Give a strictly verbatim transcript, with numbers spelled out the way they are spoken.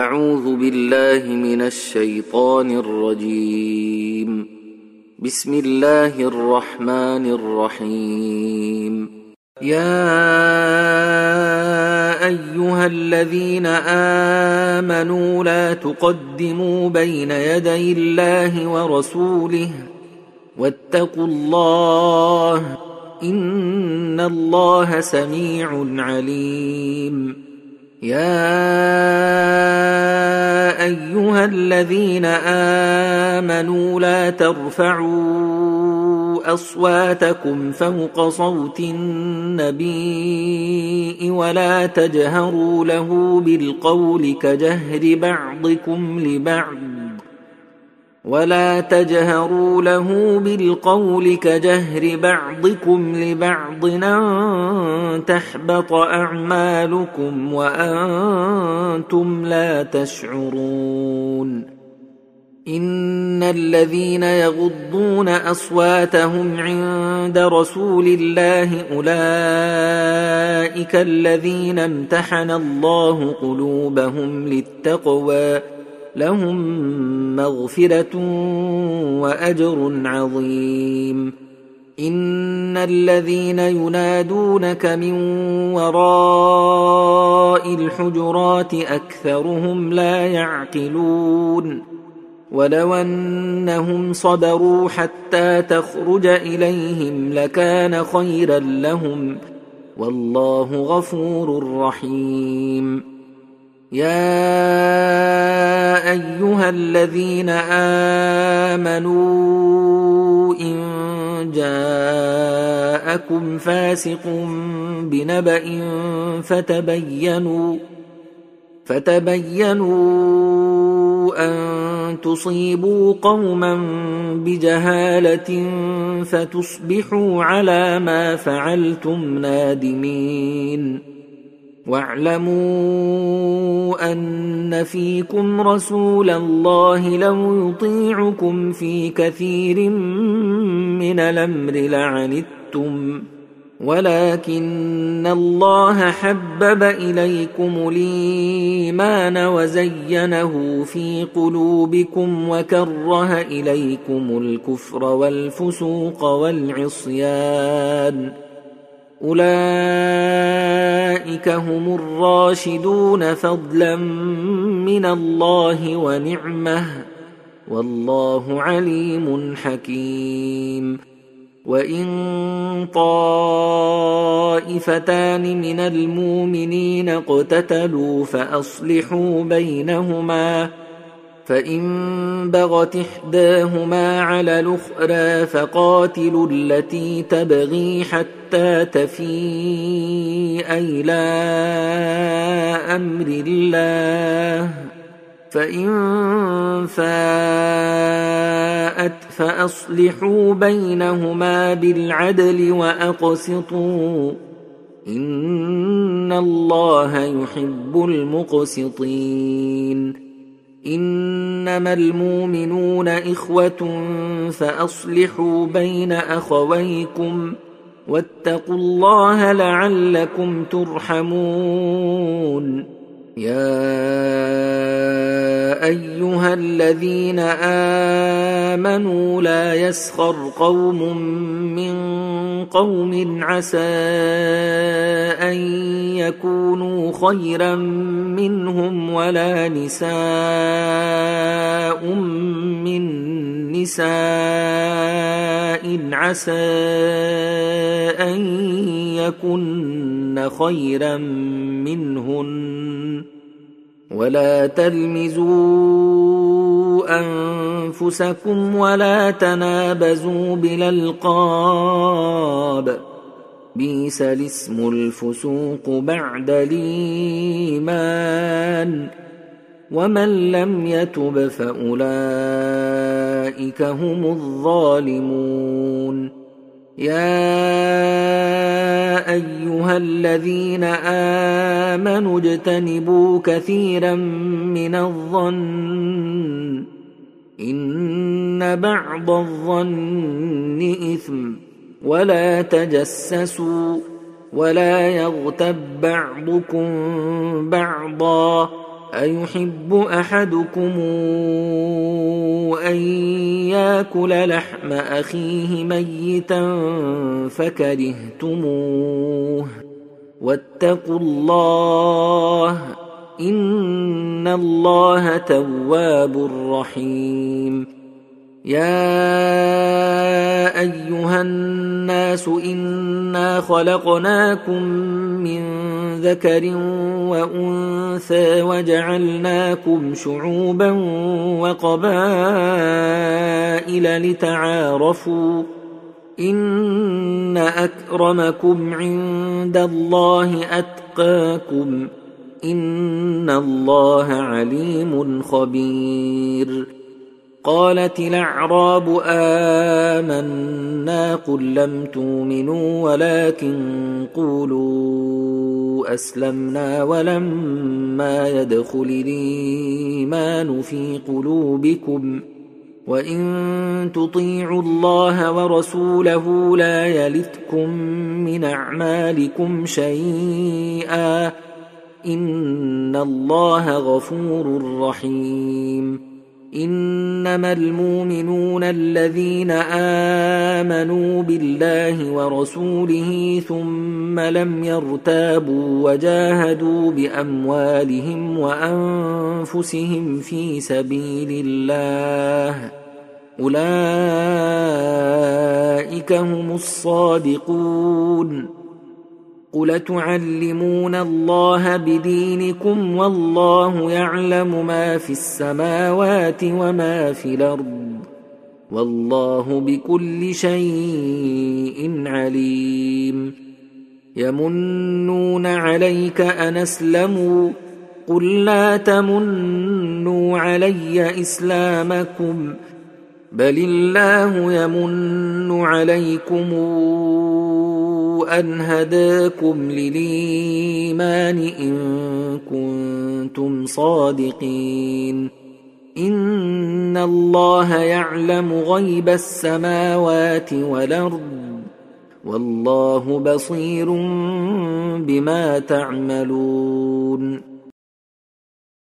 أعوذ بالله من الشيطان الرجيم. بسم الله الرحمن الرحيم. يا أيها الذين آمنوا لا تقدموا بين يدي الله ورسوله واتقوا الله إن الله سميع عليم. يا أيها الذين آمنوا لا ترفعوا أصواتكم فوق صوت النبي ولا تجهروا له بالقول كجهر بعضكم لبعض ولا تجهروا له بالقول كجهر بعضكم لبعض أن تحبط أعمالكم وأنتم لا تشعرون. إن الذين يغضون أصواتهم عند رسول الله أولئك الذين امتحن الله قلوبهم للتقوى لهم مغفرة وأجر عظيم. إن الذين ينادونك من وراء الحجرات أكثرهم لا يعقلون. ولو أنهم صبروا حتى تخرج إليهم لكان خيرا لهم والله غفور رحيم. يا أيها الذين آمنوا إن جاءكم فاسق بنبأ فتبينوا فتبينوا أن تصيبوا قوما بجهالة فتصبحوا على ما فعلتم نادمين. واعلموا أن فيكم رسول الله لو يطيعكم في كثير من الأمر لعنتم ولكن الله حبب إليكم الإيمان وزينه في قلوبكم وكره إليكم الكفر والفسوق والعصيان أولئك هم الراشدون فضلا من الله ونعمه والله عليم حكيم. وإن طائفتان من المؤمنين اقتتلوا فأصلحوا بينهما فإن بغت إحداهما على الأخرى فقاتلوا التي تبغي حتى تفيء إلى أمر الله فإن فاءت فأصلحوا بينهما بالعدل وأقسطوا إن الله يحب المقسطين. إنما المؤمنون إخوة فأصلحوا بين أخويكم واتقوا الله لعلكم ترحمون. يا أيها الذين آمنوا لا يسخر قوم من قوم عسى أن يكونوا خيرا منهم ولا نساء من نساء عسى أن يكن خيرا منهن ولا تلمزوا أنفسكم ولا تنابزوا بالألقاب بئس الاسم الفسوق بعد الإيمان ومن لم يتب فأولئك هم الظالمون. يا أيها الذين آمنوا اجتنبوا كثيرا من الظن إن بعض الظن إثم ولا تجسسوا ولا يغتب بعضكم بعضا أيحب أحدكم أن يأكل لحم أخيه ميتا فكرهتموه واتقوا الله إن الله تواب رحيم يا أيها الناس إنا خلقناكم من ذكر وأنثى وجعلناكم شعوبا وقبائل لتعارفوا إن أكرمكم عند الله أتقاكم إن الله عليم خبير قالت الأعراب آمنا قل لم تؤمنوا ولكن قولوا أسلمنا ولما يدخل الإيمان في قلوبكم وإن تطيعوا الله ورسوله لا يلتكم من أعمالكم شيئا إن الله غفور رحيم إنما المؤمنون الذين آمنوا بالله ورسوله ثم لم يرتابوا وجاهدوا بأموالهم وأنفسهم في سبيل الله أولئك هم الصادقون قل تعلمون الله بدينكم والله يعلم ما في السماوات وما في الأرض والله بكل شيء عليم يمنون عليك أن أسلموا قل لا تمنوا علي إسلامكم بل الله يمن عليكم أن هداكم للإيمان إن كنتم صادقين إن الله يعلم غيب السماوات والأرض والله بصير بما تعملون